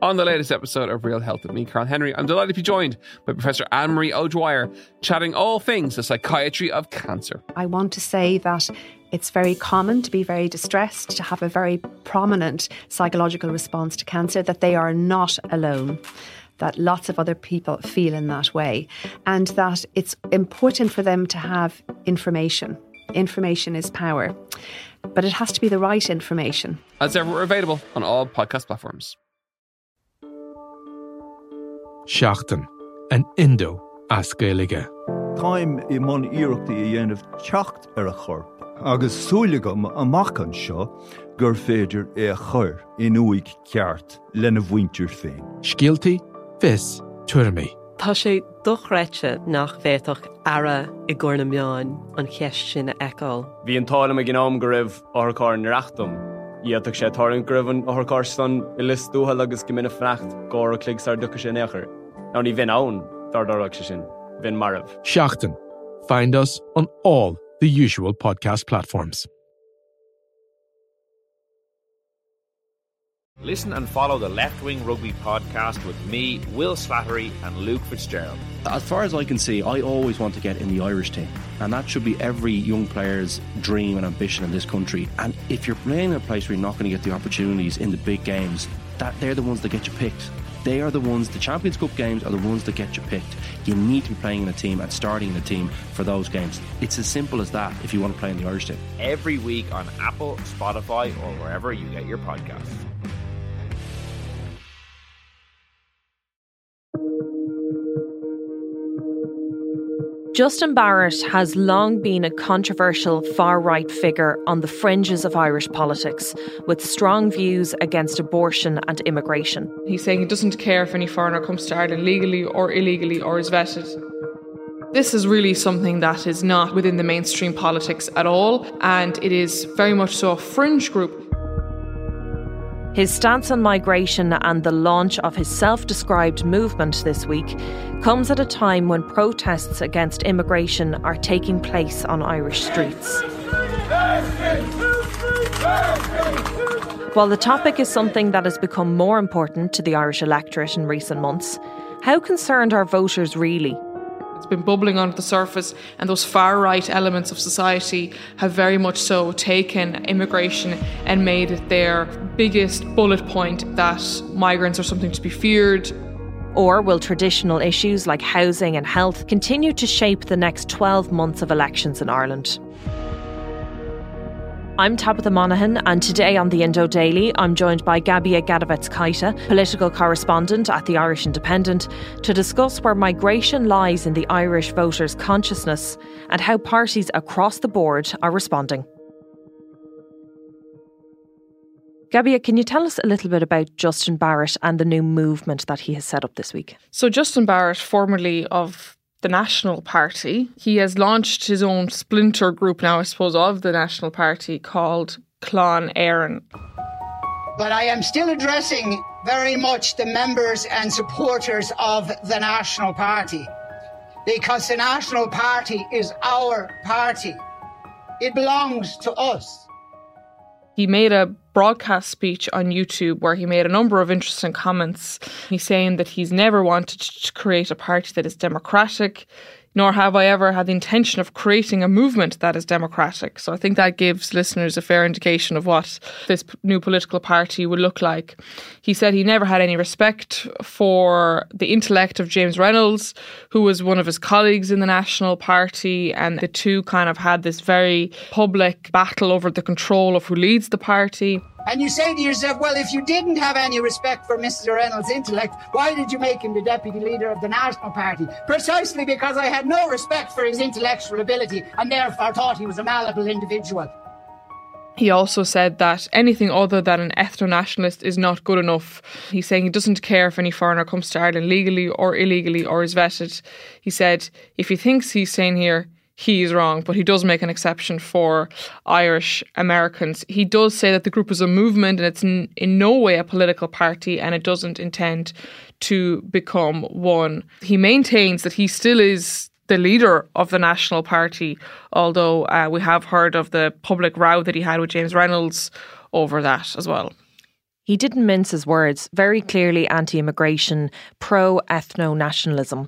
On the latest episode of Real Health with me, Carl Henry, I'm delighted to be joined by Professor Anne-Marie O'Dwyer, chatting all things the psychiatry of cancer. I want to say that it's very common to be very distressed, to have a very prominent psychological response to cancer, that they are not alone, that lots of other people feel in that way, and that it's important for them to have information. Information is power, but it has to be the right information. As ever, we're available on all podcast platforms. Seachtain, an Indo as Gaeilge. Táim I mon iarachtaí a dhéanamh teacht ar a chorp, agus súlagam amach an seo gur féidir é a chur in uig ceart lena bhaintir féin. Scialtaí, fis, tuirmí. Tá sé dochreite nach bhéadach ara I gcóna meáin an cheist sin a eáil. Bhí an tálam a gnám go raibh orchár na reachtam. Iadach sé táirn go raibh an orchár san I lis dúthal agus go minic freacht gcóir a cligsar ducha sé néachar. Ná ní bhín ann dardorach sé sin, bhín marabh. Seachtain. Find us on all the usual podcast platforms. Listen and follow the Left Wing Rugby podcast with me, Will Slattery and Luke Fitzgerald. As far as I can see, I always want to get in the Irish team. And that should be every young player's dream and ambition in this country. And if you're playing in a place where you're not going to get the opportunities in the big games, they're the ones that get you picked. They are the ones, the Champions Cup games are the ones that get you picked. You need to be playing in a team and starting in a team for those games. It's as simple as that if you want to play in the Irish team. Every week on Apple, Spotify or wherever you get your podcasts. Justin Barrett has long been a controversial far-right figure on the fringes of Irish politics, with strong views against abortion and immigration. He's saying he doesn't care if any foreigner comes to Ireland legally or illegally or is vetted. This is really something that is not within the mainstream politics at all, and it is very much so a fringe group. His stance on migration and the launch of his self-described movement this week comes at a time when protests against immigration are taking place on Irish streets. While the topic is something that has become more important to the Irish electorate in recent months, how concerned are voters really? It's been bubbling under the surface, and those far-right elements of society have very much so taken immigration and made it their biggest bullet point, that migrants are something to be feared. Or will traditional issues like housing and health continue to shape the next 12 months of elections in Ireland? I'm Tabitha Monaghan, and today on the Indo Daily I'm joined by Gabia Gadovets-Kaita, political correspondent at the Irish Independent, to discuss where migration lies in the Irish voters' consciousness and how parties across the board are responding. Gabia, can you tell us a little bit about Justin Barrett and the new movement that he has set up this week? So Justin Barrett, formerly of the National Party, he has launched his own splinter group now, I suppose, of the National Party called Clon Éireann. But I am still addressing very much the members and supporters of the National Party, because the National Party is our party. It belongs to us. He made a broadcast speech on YouTube where he made a number of interesting comments. He's saying that he's never wanted to create a party that is democratic, nor have I ever had the intention of creating a movement that is democratic. So I think that gives listeners a fair indication of what this new political party would look like. He said he never had any respect for the intellect of James Reynolds, who was one of his colleagues in the National Party, and the two kind of had this very public battle over the control of who leads the party. And you say to yourself, well, if you didn't have any respect for Mr. Reynolds' intellect, why did you make him the deputy leader of the National Party? Precisely because I had no respect for his intellectual ability and therefore thought he was a malleable individual. He also said that anything other than an ethno-nationalist is not good enough. He's saying he doesn't care if any foreigner comes to Ireland legally or illegally or is vetted. He said if he thinks he's staying here, he is wrong, but he does make an exception for Irish Americans. He does say that the group is a movement and it's in no way a political party, and it doesn't intend to become one. He maintains that he still is the leader of the National Party, although we have heard of the public row that he had with James Reynolds over that as well. He didn't mince his words, very clearly anti-immigration, pro-ethno-nationalism.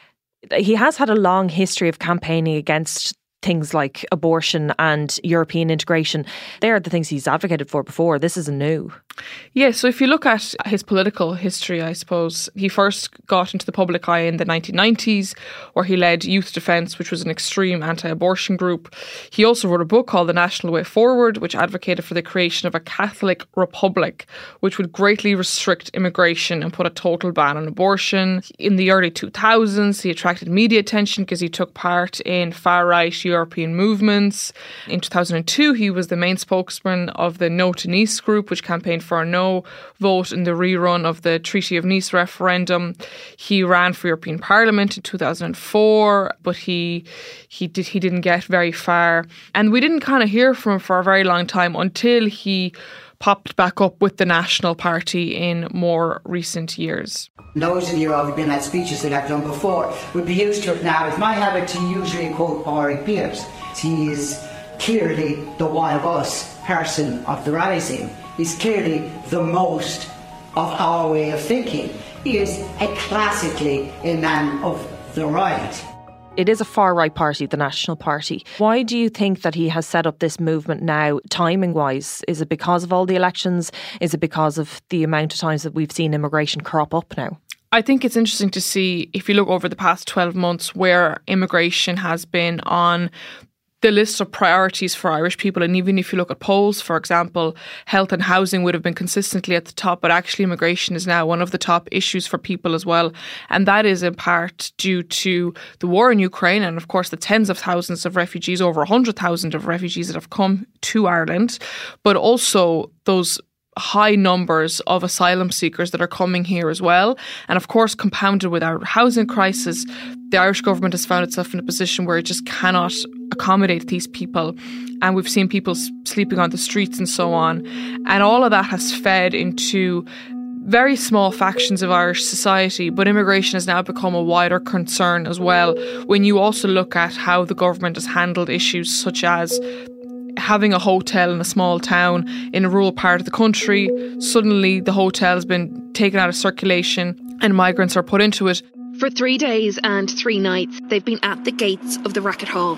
He has had a long history of campaigning against things like abortion and European integration. They are the things he's advocated for before. This isn't new. Yeah, so if you look at his political history, I suppose, he first got into the public eye in the 1990s, where he led Youth Defence, which was an extreme anti-abortion group. He also wrote a book called The National Way Forward, which advocated for the creation of a Catholic republic, which would greatly restrict immigration and put a total ban on abortion. In the early 2000s, he attracted media attention because he took part in far-right European movements. In 2002, he was the main spokesman of the No to Nice group, which campaigned for a no vote in the rerun of the Treaty of Nice referendum. He ran for European Parliament in 2004, but he didn't get very far. And we didn't kind of hear from him for a very long time until he popped back up with the National Party in more recent years. Those of you who have been at speeches that I've done before would be used to it now. It's my habit to usually quote Pádraig Pearse. He is clearly the one of us person of the rising. He's clearly the most of our way of thinking. He is classically a man of the right. It is a far-right party, the National Party. Why do you think that he has set up this movement now, timing-wise? Is it because of all the elections? Is it because of the amount of times that we've seen immigration crop up now? I think it's interesting to see, if you look over the past 12 months, where immigration has been on the list of priorities for Irish people. And even if you look at polls, for example, health and housing would have been consistently at the top, but actually immigration is now one of the top issues for people as well. And that is in part due to the war in Ukraine and, of course, the tens of thousands of refugees, over 100,000 of refugees that have come to Ireland, but also those high numbers of asylum seekers that are coming here as well. And of course, compounded with our housing crisis, the Irish government has found itself in a position where it just cannot accommodate these people. And we've seen people sleeping on the streets and so on. And all of that has fed into very small factions of Irish society, but immigration has now become a wider concern as well. When you also look at how the government has handled issues such as having a hotel in a small town in a rural part of the country, suddenly the hotel has been taken out of circulation and migrants are put into it. For 3 days and 3 nights, they've been at the gates of the Racket Hall.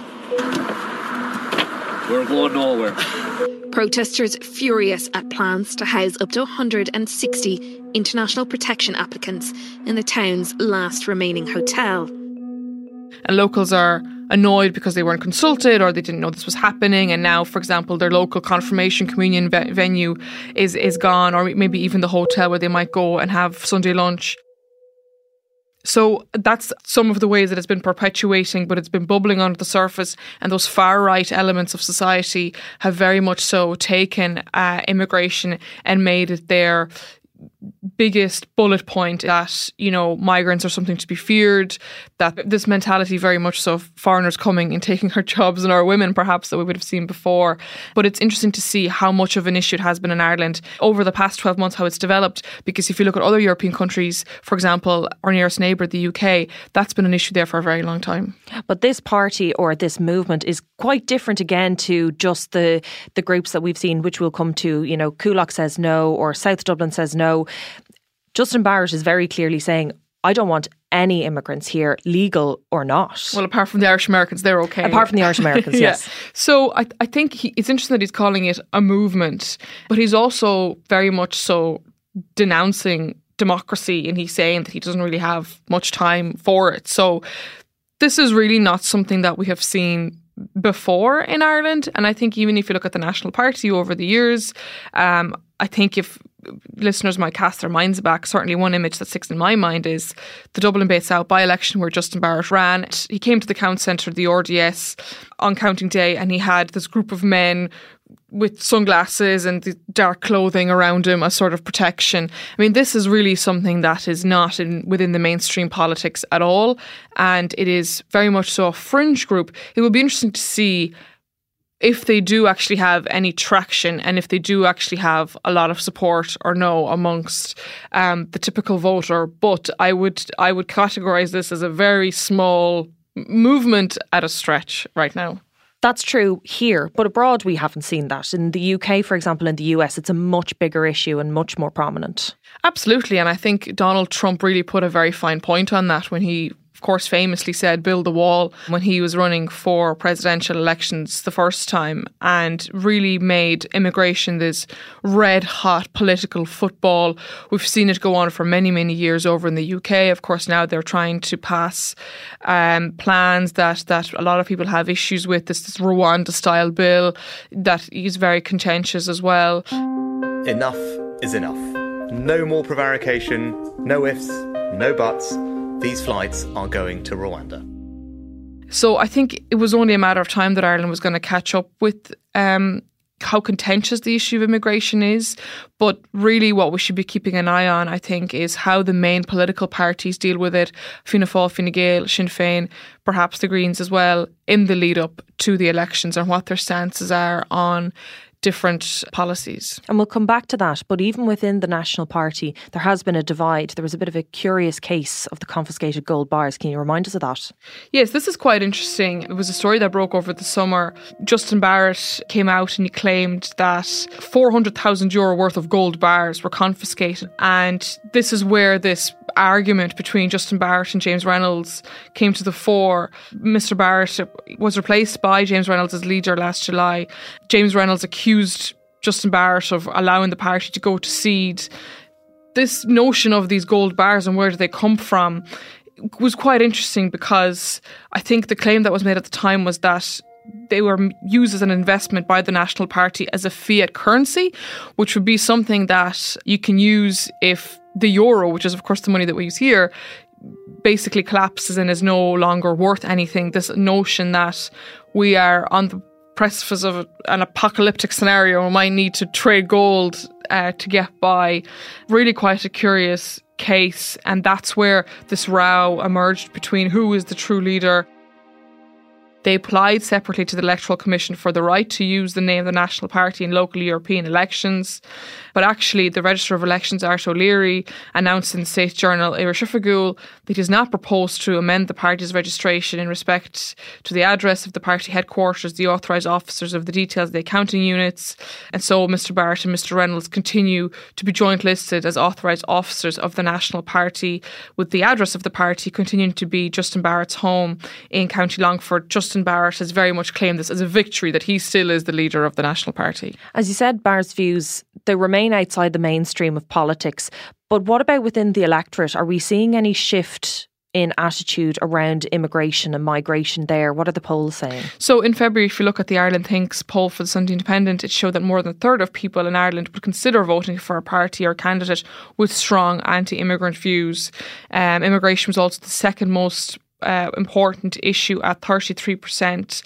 We're going nowhere. Protesters furious at plans to house up to 160 international protection applicants in the town's last remaining hotel. And locals are annoyed because they weren't consulted or they didn't know this was happening, and now, for example, their local confirmation communion venue is gone, or maybe even the hotel where they might go and have Sunday lunch. So that's some of the ways that it's been perpetuating, but it's been bubbling under the surface, and those far-right elements of society have very much so taken immigration and made it their biggest bullet point that, you know, migrants are something to be feared, that this mentality very much so of foreigners coming and taking our jobs and our women perhaps that we would have seen before. But it's interesting to see how much of an issue it has been in Ireland over the past 12 months, how it's developed, because if you look at other European countries, for example, our nearest neighbour, the UK, that's been an issue there for a very long time. But this party or this movement is quite different again to just the groups that we've seen, which we'll come to. You know, Coolock says no, or South Dublin says no. Justin Barrett is very clearly saying, I don't want any immigrants here, legal or not. Well, apart from the Irish Americans, they're okay. Apart from the Irish Americans, yes. So I think it's interesting that he's calling it a movement, but he's also very much so denouncing democracy, and he's saying that he doesn't really have much time for it. So this is really not something that we have seen before in Ireland. And I think even if you look at the National Party over the years, I think if listeners might cast their minds back, certainly one image that sticks in my mind is the Dublin Bay South by-election where Justin Barrett ran. He came to the Count Centre, the RDS, on counting day, and he had this group of men with sunglasses and the dark clothing around him as sort of protection. I mean, this is really something that is not within the mainstream politics at all, and it is very much so a fringe group. It will be interesting to see if they do actually have any traction and if they do actually have a lot of support or no amongst the typical voter. But I would categorise this as a very small movement at a stretch right now. That's true here, but abroad we haven't seen that. In the UK, for example, in the US, it's a much bigger issue and much more prominent. Absolutely, and I think Donald Trump really put a very fine point on that when he, of course, famously said build the wall when he was running for presidential elections the first time, and really made immigration this red hot political football. We've seen it go on for many, many years over in the UK. Of course, now they're trying to pass plans that a lot of people have issues with. This Rwanda style bill that is very contentious as well. Enough is enough. No more prevarication, no ifs, no buts. These flights are going to Rwanda. So I think it was only a matter of time that Ireland was going to catch up with how contentious the issue of immigration is. But really what we should be keeping an eye on, I think, is how the main political parties deal with it. Fianna Fáil, Fine Gael, Sinn Féin, perhaps the Greens as well, in the lead up to the elections, and what their stances are on different policies. And we'll come back to that, but even within the National Party, there has been a divide. There was a bit of a curious case of the confiscated gold bars. Can you remind us of that? Yes, this is quite interesting. It was a story that broke over the summer. Justin Barrett came out and he claimed that €400,000 worth of gold bars were confiscated. And this is where this argument between Justin Barrett and James Reynolds came to the fore. Mr. Barrett was replaced by James Reynolds as leader last July. James Reynolds accused Justin Barrett of allowing the party to go to seed. This notion of these gold bars and where do they come from was quite interesting, because I think the claim that was made at the time was that they were used as an investment by the National Party as a fiat currency, which would be something that you can use if the euro, which is of course the money that we use here, basically collapses and is no longer worth anything. This notion that we are on the precipice of an apocalyptic scenario and might need to trade gold to get by. Really quite a curious case, and that's where this row emerged between who is the true leader. They applied separately to the Electoral Commission for the right to use the name of the National Party in local European elections. But actually, the Register of Elections, Art O'Leary, announced in the State Journal, Éire Shuffagul, that he has not proposed to amend the party's registration in respect to the address of the party headquarters, the authorised officers of the details of the accounting units. And so Mr. Barrett and Mr. Reynolds continue to be joint listed as authorised officers of the National Party, with the address of the party continuing to be Justin Barrett's home in County Longford. Justin Barrett has very much claimed this as a victory, that he still is the leader of the National Party. As you said, Barrett's views, they remain outside the mainstream of politics. But what about within the electorate? Are we seeing any shift in attitude around immigration and migration there? What are the polls saying? So in February, if you look at the Ireland Thinks poll for the Sunday Independent, it showed that more than a third of people in Ireland would consider voting for a party or candidate with strong anti-immigrant views. Immigration was also the second most important issue at 33%,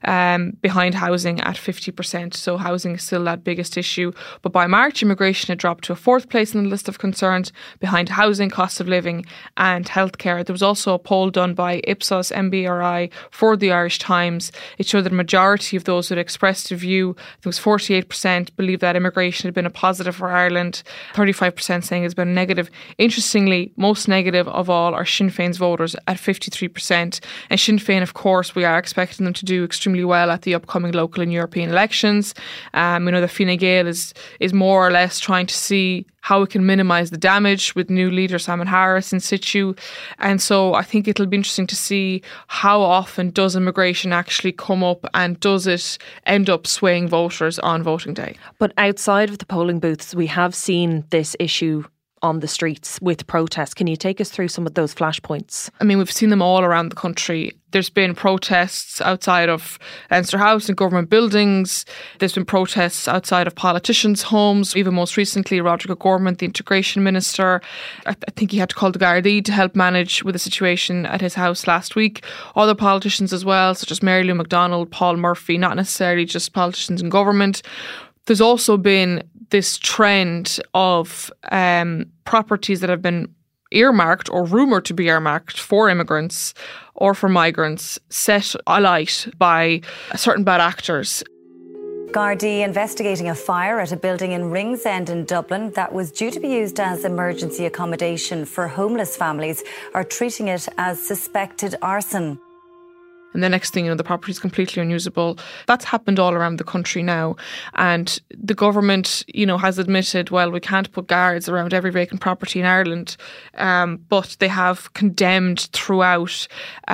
behind housing at 50%. So housing is still that biggest issue. But by March, immigration had dropped to a fourth place in the list of concerns, behind housing, cost of living and healthcare. There was also a poll done by Ipsos MBRI for the Irish Times. It showed that a majority of those who had expressed a view, there was 48%, believed that immigration had been a positive for Ireland, 35% saying it's been negative. Interestingly, most negative of all are Sinn Féin's voters at 53%. And Sinn Féin, of course, we are expecting them to do extremely well at the upcoming local and European elections. We know that Fine Gael is more or less trying to see how it can minimise the damage with new leader Simon Harris in situ. And so I think it'll be interesting to see how often does immigration actually come up, and does it end up swaying voters on voting day. But outside of the polling booths, we have seen this issue on the streets with protests. Can you take us through some of those flashpoints? I mean, we've seen them all around the country. There's been protests outside of Leinster House and government buildings. There's been protests outside of politicians' homes. Even most recently, Roderick O'Gorman, the Integration Minister, I think he had to call the Gardaí to help manage with the situation at his house last week. Other politicians as well, such as Mary Lou McDonald, Paul Murphy, not necessarily just politicians in government. There's also been this trend of properties that have been earmarked or rumoured to be earmarked for immigrants or for migrants set alight by certain bad actors. Gardaí investigating a fire at a building in Ringsend in Dublin that was due to be used as emergency accommodation for homeless families are treating it as suspected arson. and the next thing you know, the property is completely unusable. That's happened all around the country now, and the government, has admitted, well, we can't put guards around every vacant property in Ireland, but they have condemned throughout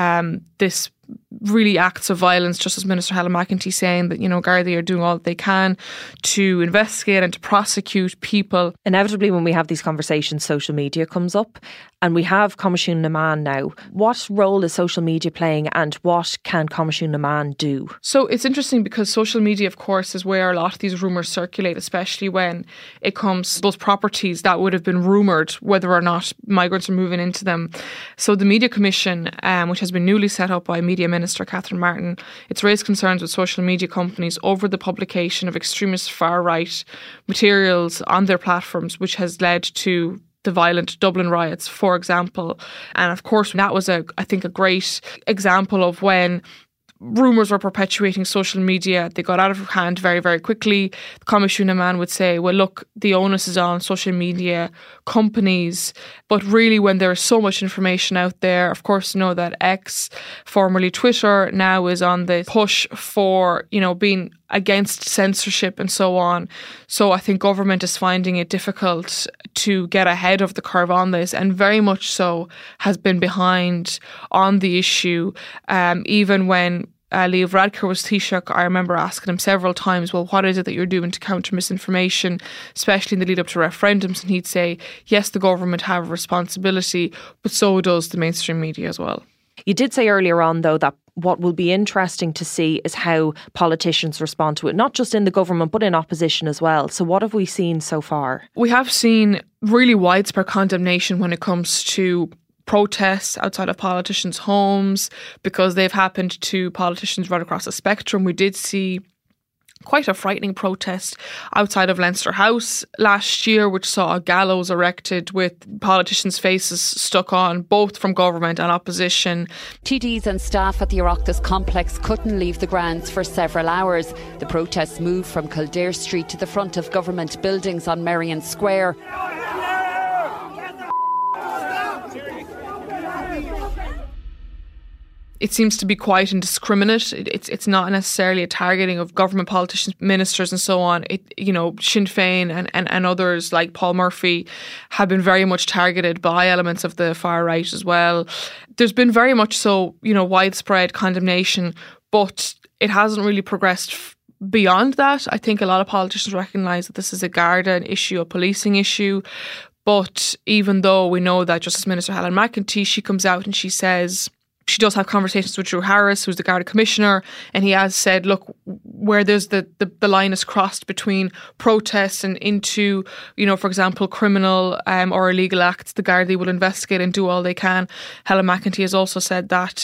this really acts of violence. Justice Minister Helen McEntee saying that, Gardaí are doing all that they can to investigate and to prosecute people. Inevitably, when we have these conversations, social media comes up, and we have Coimisiún na Meán now. What role is social media playing, and what can Coimisiún na Meán do? So it's interesting because social media, of course, is where a lot of these rumours circulate, especially when it comes to those properties that would have been rumoured, whether or not migrants are moving into them. So the Media Commission, which has been newly set up by Media Minister Catherine Martin, it's raised concerns with social media companies over the publication of extremist far-right materials on their platforms, which has led to the violent Dublin riots, for example. And of course, that was, I think, a great example of when rumours were perpetuating social media. They got out of hand very, very quickly. The Coimisiún na Meán would say, well, look, the onus is on social media companies. But really, when there is so much information out there, of course, that X, formerly Twitter, now is on the push for, being against censorship and so on. So I think government is finding it difficult to get ahead of the curve on this, and very much so has been behind on the issue. Even when Leo Varadkar was Taoiseach, I remember asking him several times, well, what is it that you're doing to counter misinformation, especially in the lead up to referendums? And he'd say, yes, the government have a responsibility, but so does the mainstream media as well. You did say earlier on, though, that what will be interesting to see is how politicians respond to it, not just in the government, but in opposition as well. So what have we seen so far? We have seen really widespread condemnation when it comes to protests outside of politicians' homes, because they've happened to politicians right across the spectrum. We did see quite a frightening protest outside of Leinster House last year, which saw a gallows erected with politicians' faces stuck on, both from government and opposition. TDs and staff at the Oireachtas complex couldn't leave the grounds for several hours. The protests moved from Kildare Street to the front of government buildings on Merrion Square. It seems to be quite indiscriminate. It's not necessarily a targeting of government politicians, ministers and so on. Sinn Féin and others like Paul Murphy have been very much targeted by elements of the far right as well. There's been very much so, widespread condemnation, but it hasn't really progressed beyond that. I think a lot of politicians recognise that this is a Garda, an issue, a policing issue. But even though we know that Justice Minister Helen McEntee, she comes out and she says she does have conversations with Drew Harris, who's the Garda Commissioner, and he has said, look, where there's the line is crossed between protests and into, for example, criminal or illegal acts, the Gardaí will investigate and do all they can. Helen McEntee has also said that,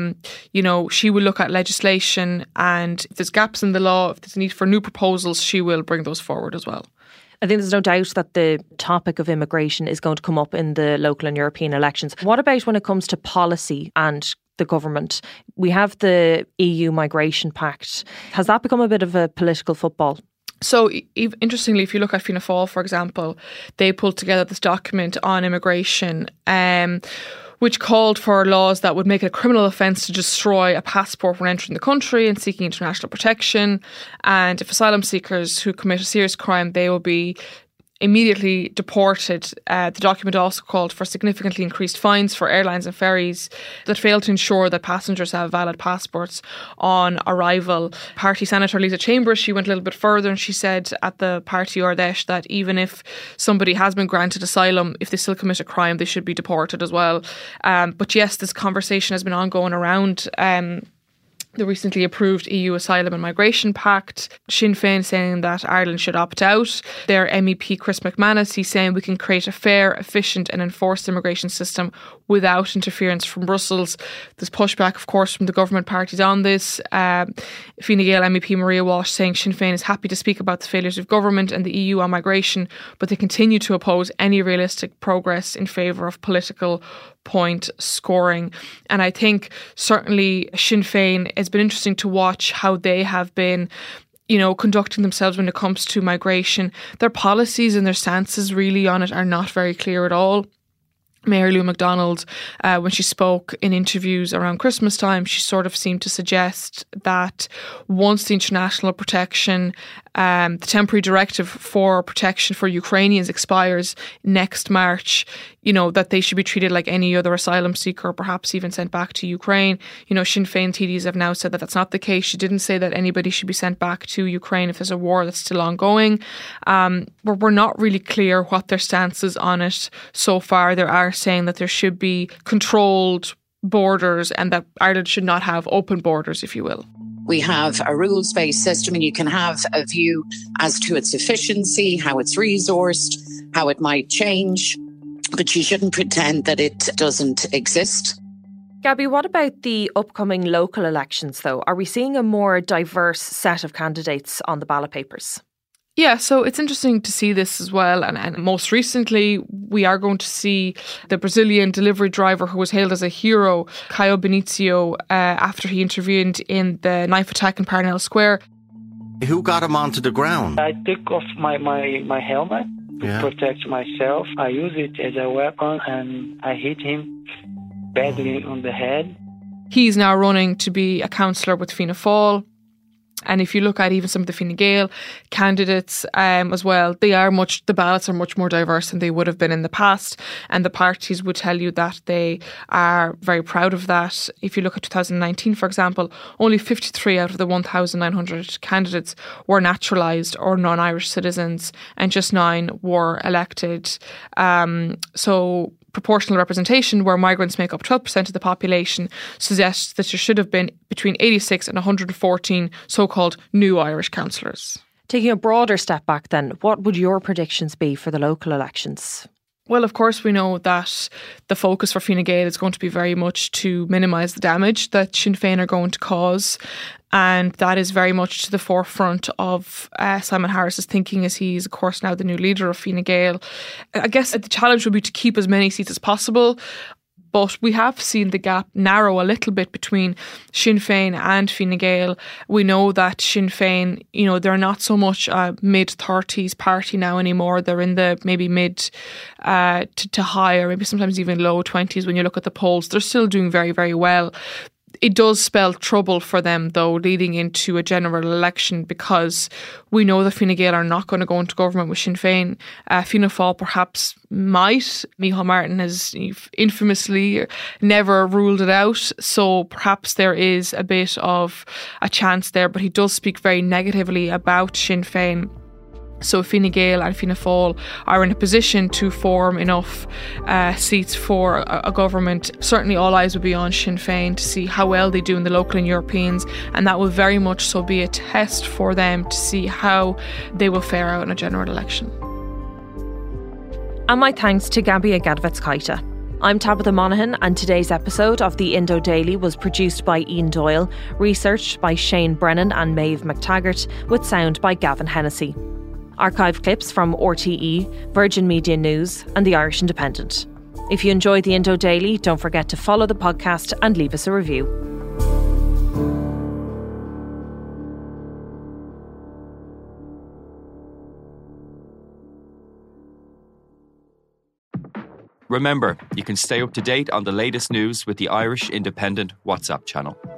she will look at legislation, and if there's gaps in the law, if there's a need for new proposals, she will bring those forward as well. I think there's no doubt that the topic of immigration is going to come up in the local and European elections. What about when it comes to policy and the government? We have the EU Migration Pact. Has that become a bit of a political football? So, interestingly, if you look at Fianna Fáil, for example, they pulled together this document on immigration, which called for laws that would make it a criminal offence to destroy a passport when entering the country and seeking international protection. And if asylum seekers who commit a serious crime, they will be immediately deported. The document also called for significantly increased fines for airlines and ferries that fail to ensure that passengers have valid passports on arrival. Party Senator Lisa Chambers, she went a little bit further and she said at the Party Ardèche that even if somebody has been granted asylum, if they still commit a crime, they should be deported as well. But yes, this conversation has been ongoing around the recently approved EU Asylum and Migration Pact. Sinn Féin saying that Ireland should opt out. Their MEP Chris McManus, he's saying we can create a fair, efficient and enforced immigration system without interference from Brussels. There's pushback, of course, from the government parties on this. Fine Gael MEP Maria Walsh saying Sinn Féin is happy to speak about the failures of government and the EU on migration, but they continue to oppose any realistic progress in favour of political point scoring. And I think certainly Sinn Féin, it's been interesting to watch how they have been conducting themselves when it comes to migration. Their policies and their stances really on it are not very clear at all. Mayor Lou McDonald, when she spoke in interviews around Christmas time, she sort of seemed to suggest that once the international protection, the temporary directive for protection for Ukrainians expires next March, that they should be treated like any other asylum seeker, perhaps even sent back to Ukraine. Sinn Féin TDs have now said that that's not the case. She didn't say that anybody should be sent back to Ukraine if there's a war that's still ongoing. We're not really clear what their stance is on it so far. There are saying that there should be controlled borders and that Ireland should not have open borders, if you will. We have a rules-based system, and you can have a view as to its efficiency, how it's resourced, how it might change, but you shouldn't pretend that it doesn't exist. Gabby, what about the upcoming local elections, though? Are we seeing a more diverse set of candidates on the ballot papers? Yeah, so it's interesting to see this as well. And most recently, we are going to see the Brazilian delivery driver who was hailed as a hero, Caio Benicio, after he intervened in the knife attack in Parnell Square. Who got him onto the ground? I took off my helmet to protect myself. I use it as a weapon and I hit him badly on the head. He's now running to be a councillor with Fianna Fáil. And if you look at even some of the Fine Gael candidates as well, the ballots are much more diverse than they would have been in the past. And the parties would tell you that they are very proud of that. If you look at 2019, for example, only 53 out of the 1,900 candidates were naturalised or non-Irish citizens, and just 9 were elected. So proportional representation, where migrants make up 12% of the population, suggests that there should have been between 86 and 114 so-called new Irish councillors. Taking a broader step back then, what would your predictions be for the local elections? Well, of course, we know that the focus for Fine Gael is going to be very much to minimise the damage that Sinn Féin are going to cause. And that is very much to the forefront of Simon Harris's thinking, as he's, of course, now the new leader of Fine Gael. I guess the challenge would be to keep as many seats as possible. But we have seen the gap narrow a little bit between Sinn Féin and Fine Gael. We know that Sinn Féin, they're not so much a mid-30s party now anymore. They're in the maybe mid to high, or maybe sometimes even low 20s when you look at the polls. They're still doing very, very well. It does spell trouble for them, though, leading into a general election, because we know that Fine Gael are not going to go into government with Sinn Féin. Fianna Fáil perhaps might. Micheál Martin has infamously never ruled it out, so perhaps there is a bit of a chance there, but he does speak very negatively about Sinn Féin. So Fine Gael and Fianna Fáil are in a position to form enough seats for a government. Certainly all eyes will be on Sinn Féin to see how well they do in the local and Europeans, and that will very much so be a test for them to see how they will fare out in a general election. And my thanks to Gabby Gadovets-Kaita. I'm Tabitha Monaghan, and today's episode of the Indo Daily was produced by Ian Doyle, researched by Shane Brennan and Maeve McTaggart, with sound by Gavin Hennessy. Archive clips from RTE, Virgin Media News and the Irish Independent. If you enjoyed the Indo Daily, don't forget to follow the podcast and leave us a review. Remember, you can stay up to date on the latest news with the Irish Independent WhatsApp channel.